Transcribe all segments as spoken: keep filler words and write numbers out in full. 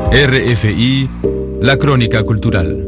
R F I, la crónica cultural.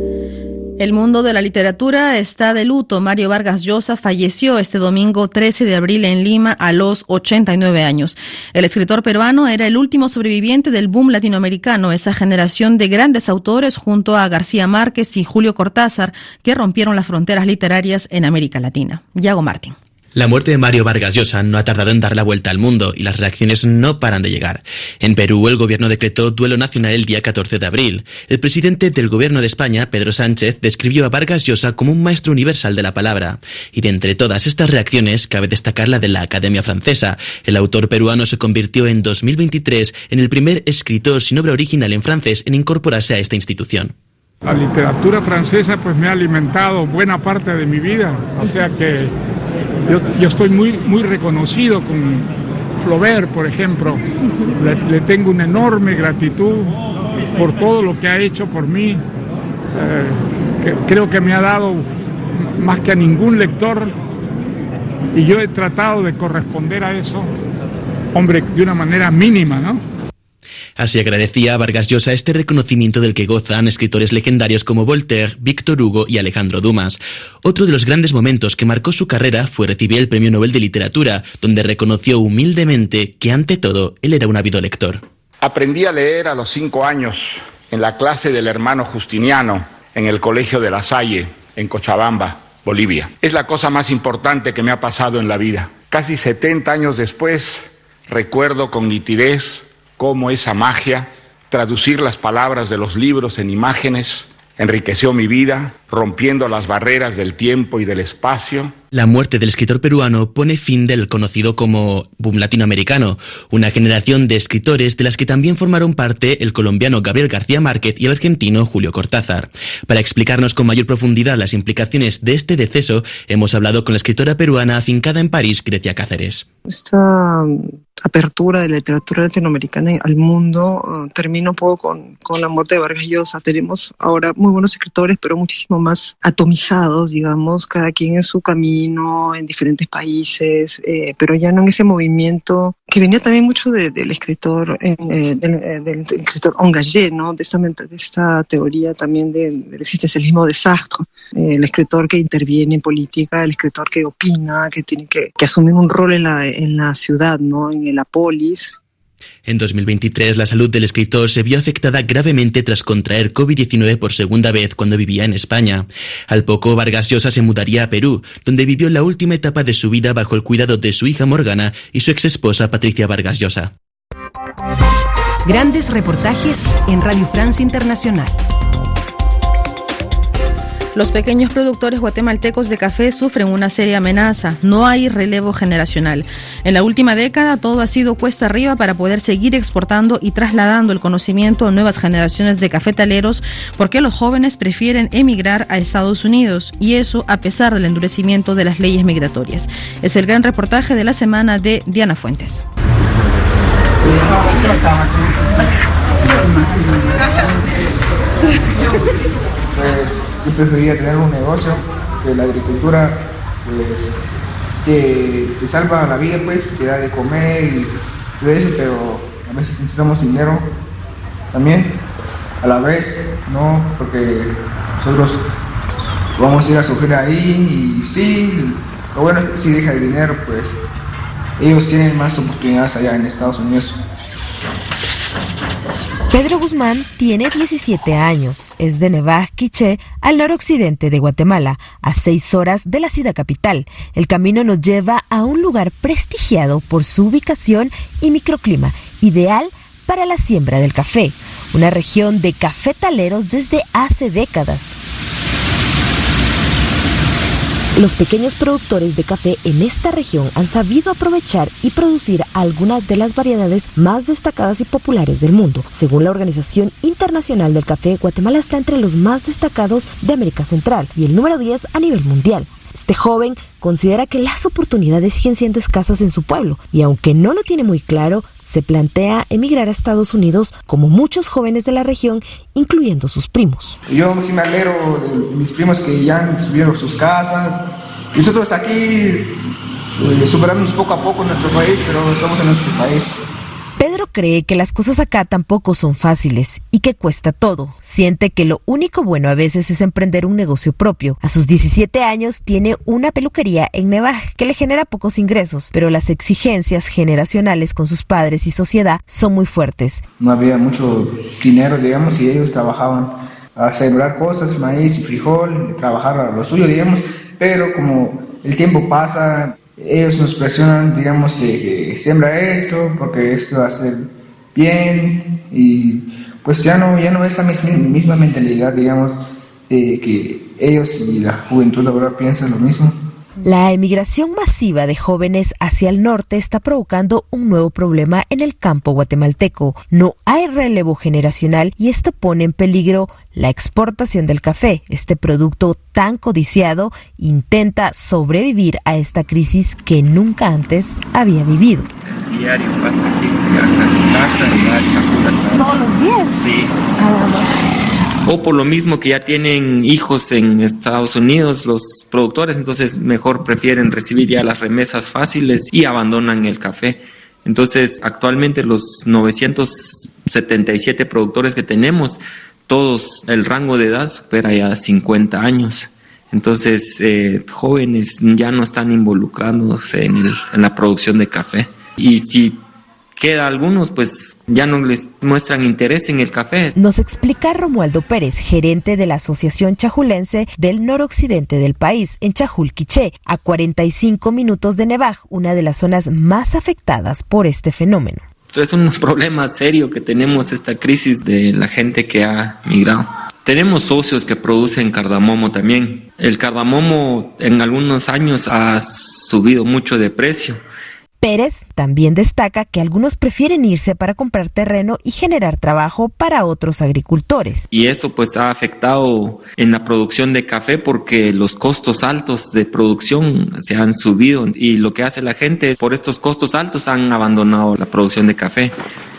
El mundo de la literatura está de luto. Mario Vargas Llosa falleció este domingo trece de abril en Lima a los ochenta y nueve años. El escritor peruano era el último sobreviviente del boom latinoamericano, esa generación de grandes autores junto a García Márquez y Julio Cortázar que rompieron las fronteras literarias en América Latina. Yago Martín. La muerte de Mario Vargas Llosa no ha tardado en dar la vuelta al mundo y las reacciones no paran de llegar. En Perú, el gobierno decretó duelo nacional el día catorce de abril. El presidente del gobierno de España, Pedro Sánchez, describió a Vargas Llosa como un maestro universal de la palabra. Y de entre todas estas reacciones, cabe destacar la de la Academia Francesa. El autor peruano se convirtió en dos mil veintitrés en el primer escritor sin obra original en francés en incorporarse a esta institución. La literatura francesa pues me ha alimentado buena parte de mi vida, o sea que yo, yo estoy muy, muy reconocido con Flaubert, por ejemplo. Le, le tengo una enorme gratitud por todo lo que ha hecho por mí. Eh, que, creo que me ha dado más que a ningún lector y yo he tratado de corresponder a eso, hombre, de una manera mínima, ¿no? Así agradecía a Vargas Llosa este reconocimiento del que gozan escritores legendarios como Voltaire, Víctor Hugo y Alejandro Dumas. Otro de los grandes momentos que marcó su carrera fue recibir el Premio Nobel de Literatura, donde reconoció humildemente que ante todo él era un ávido lector. Aprendí a leer a los cinco años en la clase del hermano Justiniano en el Colegio de La Salle, en Cochabamba, Bolivia. Es la cosa más importante que me ha pasado en la vida. Casi setenta años después, recuerdo con nitidez cómo esa magia, traducir las palabras de los libros en imágenes, enriqueció mi vida, rompiendo las barreras del tiempo y del espacio. La muerte del escritor peruano pone fin del conocido como boom latinoamericano, una generación de escritores de las que también formaron parte el colombiano Gabriel García Márquez y el argentino Julio Cortázar. Para explicarnos con mayor profundidad las implicaciones de este deceso, hemos hablado con la escritora peruana afincada en París, Grecia Cáceres. Esta apertura de la literatura latinoamericana al mundo uh, termina un poco con, con la muerte de Vargas Llosa. Tenemos ahora muy buenos escritores, pero muchísimo más atomizados, digamos, cada quien en su camino, en diferentes países, eh, pero ya no en ese movimiento que venía también mucho de, del escritor eh, del, del escritor engagé, ¿no? De esta, de esta teoría también de, del existencialismo de Sartre, eh, el escritor que interviene en política, el escritor que opina, que tiene que, que asumir un rol en la, en la ciudad, ¿no? En la polis. En dos mil veintitrés, la salud del escritor se vio afectada gravemente tras contraer COVID diecinueve por segunda vez cuando vivía en España. Al poco, Vargas Llosa se mudaría a Perú, donde vivió la última etapa de su vida bajo el cuidado de su hija Morgana y su exesposa Patricia Vargas Llosa. Grandes reportajes en Radio Francia Internacional. Los pequeños productores guatemaltecos de café sufren una seria amenaza. No hay relevo generacional. En la última década todo ha sido cuesta arriba para poder seguir exportando y trasladando el conocimiento a nuevas generaciones de cafetaleros, porque los jóvenes prefieren emigrar a Estados Unidos, y eso a pesar del endurecimiento de las leyes migratorias. Es el gran reportaje de la semana de Diana Fuentes. Pues yo preferiría tener un negocio que la agricultura, pues, que te salva la vida, pues, que te da de comer y todo eso, pero a veces necesitamos dinero también, a la vez, ¿no? Porque nosotros vamos a ir a sufrir ahí y sí, lo bueno es que si deja el dinero, pues ellos tienen más oportunidades allá en Estados Unidos. Pedro Guzmán tiene diecisiete años, es de Nevaj Quiché, al noroccidente de Guatemala, a seis horas de la ciudad capital. El camino nos lleva a un lugar prestigiado por su ubicación y microclima, ideal para la siembra del café, una región de cafetaleros desde hace décadas. Los pequeños productores de café en esta región han sabido aprovechar y producir algunas de las variedades más destacadas y populares del mundo. Según la Organización Internacional del Café, Guatemala está entre los más destacados de América Central y el número diez a nivel mundial. Este joven considera que las oportunidades siguen siendo escasas en su pueblo y aunque no lo tiene muy claro, se plantea emigrar a Estados Unidos como muchos jóvenes de la región, incluyendo sus primos. Yo sí me alegro de mis primos que ya subieron sus casas. Y nosotros aquí eh, superamos poco a poco en nuestro país, pero estamos en nuestro país. Pedro cree que las cosas acá tampoco son fáciles y que cuesta todo. Siente que lo único bueno a veces es emprender un negocio propio. A sus diecisiete años tiene una peluquería en Nevaj que le genera pocos ingresos, pero las exigencias generacionales con sus padres y sociedad son muy fuertes. No había mucho dinero, digamos, y ellos trabajaban a sembrar cosas, maíz y frijol, trabajar a lo suyo, digamos, pero como el tiempo pasa, ellos nos presionan, digamos, de que siembra esto, porque esto va a ser bien, y pues ya no, ya no es la misma, misma mentalidad, digamos, de que ellos y la juventud ahora piensan lo mismo. La emigración masiva de jóvenes hacia el norte está provocando un nuevo problema en el campo guatemalteco. No hay relevo generacional y esto pone en peligro la exportación del café. Este producto tan codiciado intenta sobrevivir a esta crisis que nunca antes había vivido. Diario pasa aquí, a casa y va a Chapula. ¿Todos los días? Sí. Ah, o por lo mismo que ya tienen hijos en Estados Unidos los productores, entonces mejor prefieren recibir ya las remesas fáciles y abandonan el café. Entonces actualmente los novecientos setenta y siete productores que tenemos, todos el rango de edad supera ya cincuenta años. Entonces eh, jóvenes ya no están involucrándose en, el, en la producción de café. Y si queda algunos, pues ya no les muestran interés en el café. Nos explica Romualdo Pérez, gerente de la Asociación Chajulense del noroccidente del país, en Chajul-Quiché, a cuarenta y cinco minutos de Nevaj, una de las zonas más afectadas por este fenómeno. Es un problema serio que tenemos, esta crisis de la gente que ha migrado. Tenemos socios que producen cardamomo también. El cardamomo en algunos años ha subido mucho de precio. Pérez también destaca que algunos prefieren irse para comprar terreno y generar trabajo para otros agricultores. Y eso pues ha afectado en la producción de café porque los costos altos de producción se han subido y lo que hace la gente por estos costos altos han abandonado la producción de café.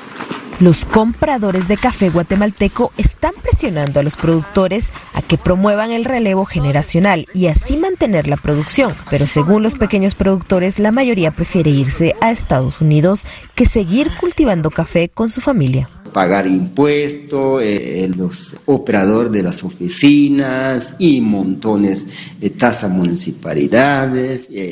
Los compradores de café guatemalteco están presionando a los productores a que promuevan el relevo generacional y así mantener la producción, pero según los pequeños productores, la mayoría prefiere irse a Estados Unidos que seguir cultivando café con su familia. Pagar impuestos, eh, los operadores de las oficinas y montones de tasas municipalidades. Eh.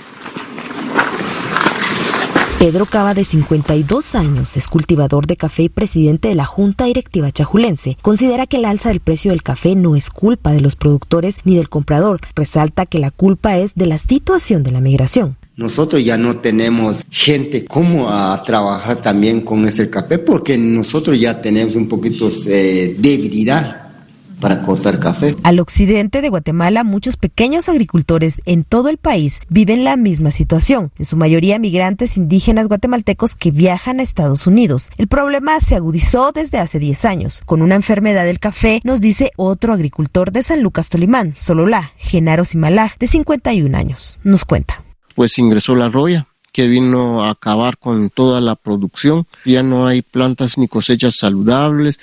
Pedro Cava, de cincuenta y dos años, es cultivador de café y presidente de la Junta Directiva Chajulense. Considera que el alza del precio del café no es culpa de los productores ni del comprador. Resalta que la culpa es de la situación de la migración. Nosotros ya no tenemos gente como a trabajar también con ese café porque nosotros ya tenemos un poquito de eh, debilidad para cortar café. Al occidente de Guatemala, muchos pequeños agricultores en todo el país viven la misma situación, en su mayoría migrantes indígenas guatemaltecos que viajan a Estados Unidos. El problema se agudizó desde hace diez años, con una enfermedad del café, nos dice otro agricultor de San Lucas Tolimán, Sololá, Genaro Simalaj, de cincuenta y un años. Nos cuenta. Pues ingresó la roya, que vino a acabar con toda la producción. Ya no hay plantas ni cosechas saludables.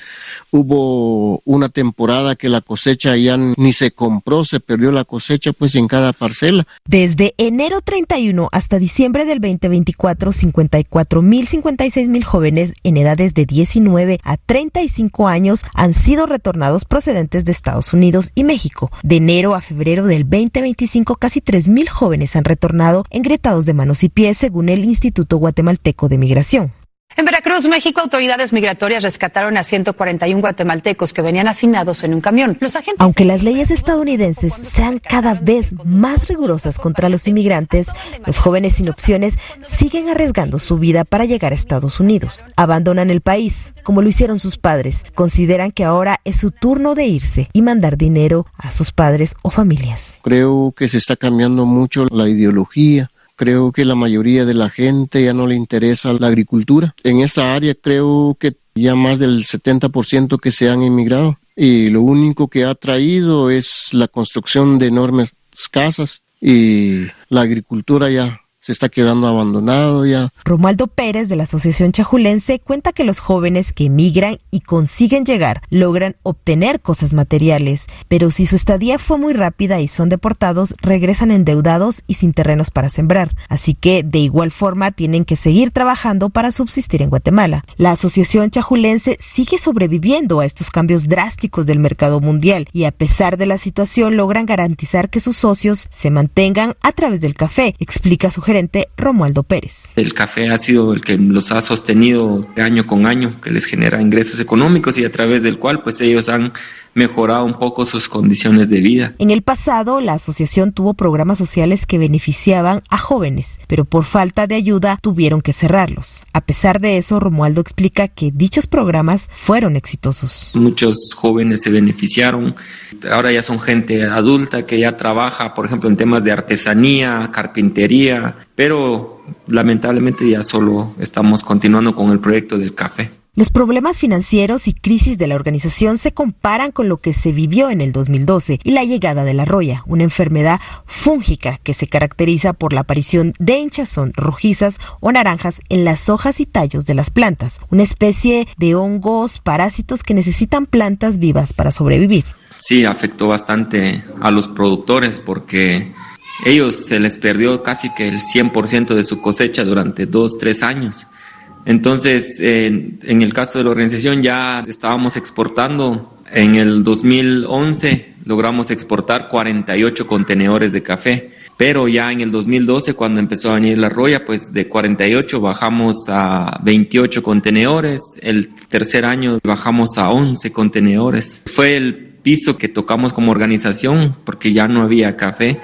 Hubo una temporada que la cosecha ya ni se compró, se perdió la cosecha pues en cada parcela. Desde enero treinta y uno hasta diciembre del veinte veinticuatro, cincuenta y cuatro mil, cincuenta y seis mil jóvenes en edades de diecinueve a treinta y cinco años han sido retornados procedentes de Estados Unidos y México. De enero a febrero del veinte veinticinco, casi tres mil jóvenes han retornado engrietados de manos y pies, según el Instituto Guatemalteco de Migración. En Veracruz, México, autoridades migratorias rescataron a ciento cuarenta y uno guatemaltecos que venían hacinados en un camión. Los agentes... Aunque las leyes estadounidenses sean cada vez más rigurosas contra los inmigrantes, los jóvenes sin opciones siguen arriesgando su vida para llegar a Estados Unidos. Abandonan el país, como lo hicieron sus padres. Consideran que ahora es su turno de irse y mandar dinero a sus padres o familias. Creo que se está cambiando mucho la ideología. Creo que la mayoría de la gente ya no le interesa la agricultura. En esta área creo que ya más del setenta por ciento que se han inmigrado y lo único que ha traído es la construcción de enormes casas y la agricultura ya se está quedando abandonado ya. Romualdo Pérez de la Asociación Chajulense cuenta que los jóvenes que emigran y consiguen llegar logran obtener cosas materiales, pero si su estadía fue muy rápida y son deportados, regresan endeudados y sin terrenos para sembrar. Así que de igual forma tienen que seguir trabajando para subsistir en Guatemala. La Asociación Chajulense sigue sobreviviendo a estos cambios drásticos del mercado mundial y a pesar de la situación logran garantizar que sus socios se mantengan a través del café, explica su gerente Romualdo Pérez. El café ha sido el que los ha sostenido año con año, que les genera ingresos económicos y a través del cual pues ellos han mejorado un poco sus condiciones de vida. En el pasado, la asociación tuvo programas sociales que beneficiaban a jóvenes, pero por falta de ayuda tuvieron que cerrarlos. A pesar de eso, Romualdo explica que dichos programas fueron exitosos. Muchos jóvenes se beneficiaron. Ahora ya son gente adulta que ya trabaja, por ejemplo, en temas de artesanía, carpintería, pero lamentablemente ya solo estamos continuando con el proyecto del café. Los problemas financieros y crisis de la organización se comparan con lo que se vivió en el dos mil doce y la llegada de la roya, una enfermedad fúngica que se caracteriza por la aparición de hinchazón rojizas o naranjas en las hojas y tallos de las plantas, una especie de hongos parásitos que necesitan plantas vivas para sobrevivir. Sí, afectó bastante a los productores porque ellos se les perdió casi que el cien por ciento de su cosecha durante dos, tres años. Entonces, eh, en el caso de la organización ya estábamos exportando. En el dos mil once logramos exportar cuarenta y ocho contenedores de café, pero ya en el dos mil doce, cuando empezó a venir la roya, pues de cuarenta y ocho bajamos a veintiocho contenedores. El tercer año bajamos a once contenedores. Fue el piso que tocamos como organización porque ya no había café.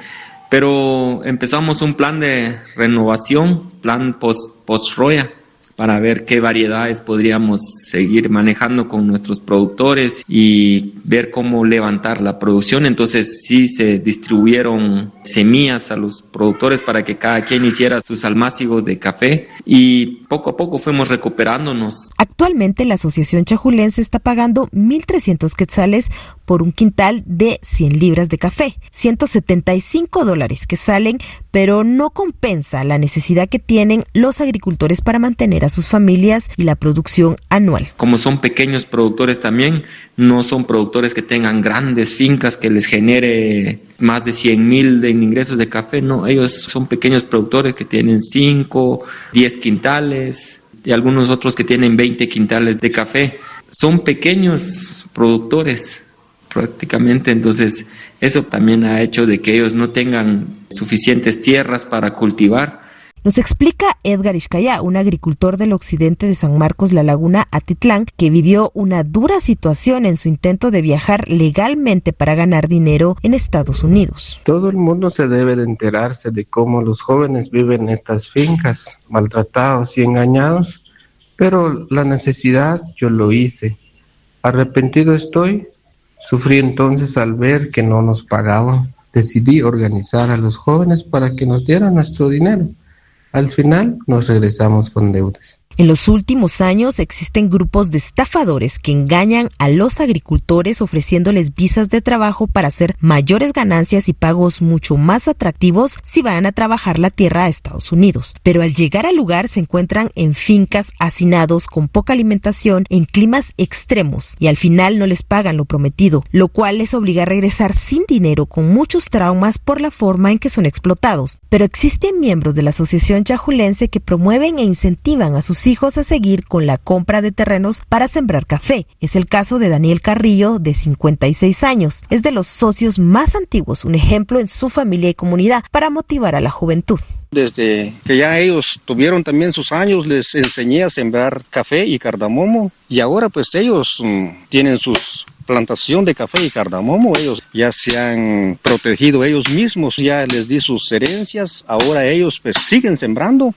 Pero empezamos un plan de renovación, plan post, post-roya, para ver qué variedades podríamos seguir manejando con nuestros productores y ver cómo levantar la producción. Entonces sí se distribuyeron semillas a los productores para que cada quien hiciera sus almácigos de café y poco a poco fuimos recuperándonos. Actualmente la Asociación Chajulense está pagando mil trescientos quetzales por un quintal de cien libras de café, ciento setenta y cinco dólares que salen, pero no compensa la necesidad que tienen los agricultores para mantener a sus familias y la producción anual. Como son pequeños productores también, no son productores que tengan grandes fincas que les genere más de cien mil de ingresos de café, no, ellos son pequeños productores que tienen cinco, diez quintales y algunos otros que tienen veinte quintales de café. Son pequeños productores prácticamente, entonces eso también ha hecho de que ellos no tengan suficientes tierras para cultivar. Nos explica Edgar Ixcayá, un agricultor del occidente de San Marcos, La Laguna, Atitlán, que vivió una dura situación en su intento de viajar legalmente para ganar dinero en Estados Unidos. Todo el mundo se debe de enterarse de cómo los jóvenes viven en estas fincas, maltratados y engañados, pero la necesidad yo lo hice. Arrepentido estoy. Sufrí entonces al ver que no nos pagaban. Decidí organizar a los jóvenes para que nos dieran nuestro dinero. Al final nos regresamos con deudas. En los últimos años existen grupos de estafadores que engañan a los agricultores ofreciéndoles visas de trabajo para hacer mayores ganancias y pagos mucho más atractivos si van a trabajar la tierra a Estados Unidos. Pero al llegar al lugar se encuentran en fincas hacinados con poca alimentación en climas extremos y al final no les pagan lo prometido, lo cual les obliga a regresar sin dinero con muchos traumas por la forma en que son explotados. Pero existen miembros de la Asociación Chajulense que promueven e incentivan a sus hijos a seguir con la compra de terrenos para sembrar café. Es el caso de Daniel Carrillo, de cincuenta y seis años. Es de los socios más antiguos, un ejemplo en su familia y comunidad para motivar a la juventud. Desde que ya ellos tuvieron también sus años, les enseñé a sembrar café y cardamomo y ahora pues ellos mmm, tienen sus plantación de café y cardamomo, ellos ya se han protegido ellos mismos, ya les di sus herencias, ahora ellos pues siguen sembrando.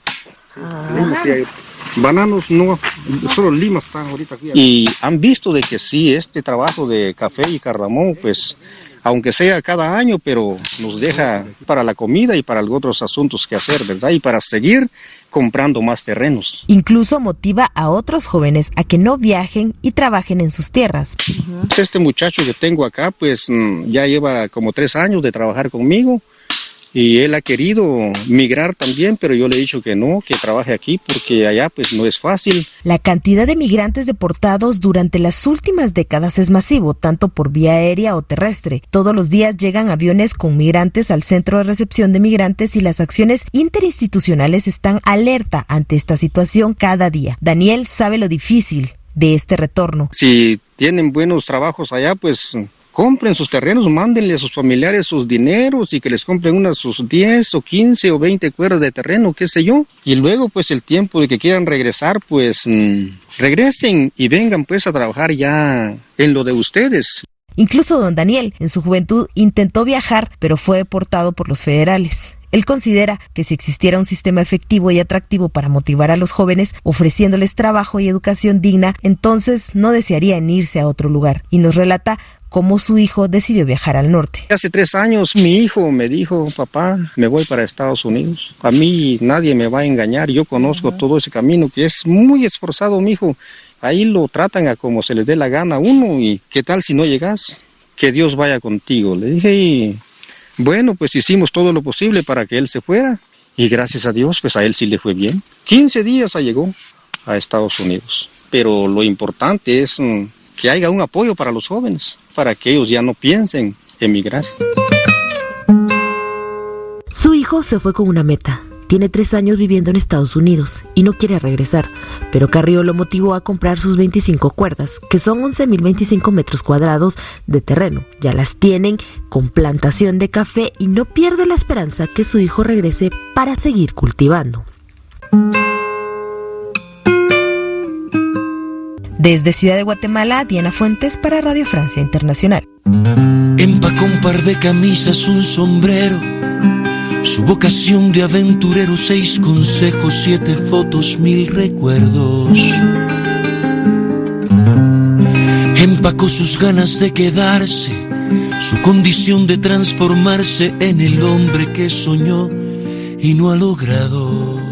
Ah. Bananos no, solo limas están ahorita aquí. Y han visto de que sí, este trabajo de café y cardamomo, pues, aunque sea cada año, pero nos deja para la comida y para otros asuntos que hacer, ¿verdad? Y para seguir comprando más terrenos. Incluso motiva a otros jóvenes a que no viajen y trabajen en sus tierras. Este muchacho que tengo acá, pues, ya lleva como tres años de trabajar conmigo. Y él ha querido migrar también, pero yo le he dicho que no, que trabaje aquí porque allá pues no es fácil. La cantidad de migrantes deportados durante las últimas décadas es masivo, tanto por vía aérea o terrestre. Todos los días llegan aviones con migrantes al centro de recepción de migrantes y las acciones interinstitucionales están alerta ante esta situación cada día. Daniel sabe lo difícil de este retorno. Si tienen buenos trabajos allá, pues compren sus terrenos, mándenle a sus familiares sus dineros y que les compren unas sus diez o quince o veinte cuerdas de terreno, qué sé yo. Y luego pues el tiempo de que quieran regresar, pues mmm, regresen y vengan pues a trabajar ya en lo de ustedes. Incluso don Daniel en su juventud intentó viajar, pero fue deportado por los federales. Él considera que si existiera un sistema efectivo y atractivo para motivar a los jóvenes, ofreciéndoles trabajo y educación digna, entonces no desearían irse a otro lugar. Y nos relata cómo su hijo decidió viajar al norte. Hace tres años mi hijo me dijo, papá, me voy para Estados Unidos. A mí nadie me va a engañar, yo conozco uh-huh. todo ese camino que es muy esforzado, mi hijo. Ahí lo tratan a como se les dé la gana a uno y ¿qué tal si no llegas? Que Dios vaya contigo. Le dije y bueno, pues hicimos todo lo posible para que él se fuera y gracias a Dios, pues a él sí le fue bien. quince días llegó a Estados Unidos, pero lo importante es um, que haya un apoyo para los jóvenes, para que ellos ya no piensen emigrar. Su hijo se fue con una meta. Tiene tres años viviendo en Estados Unidos y no quiere regresar, pero Carrillo lo motivó a comprar sus veinticinco cuerdas, que son once mil veinticinco metros cuadrados de terreno. Ya las tienen con plantación de café y no pierde la esperanza que su hijo regrese para seguir cultivando. Desde Ciudad de Guatemala, Diana Fuentes para Radio Francia Internacional. Empacó un par de camisas, un sombrero, su vocación de aventurero, seis consejos, siete fotos, mil recuerdos. Empacó sus ganas de quedarse, su condición de transformarse en el hombre que soñó y no ha logrado.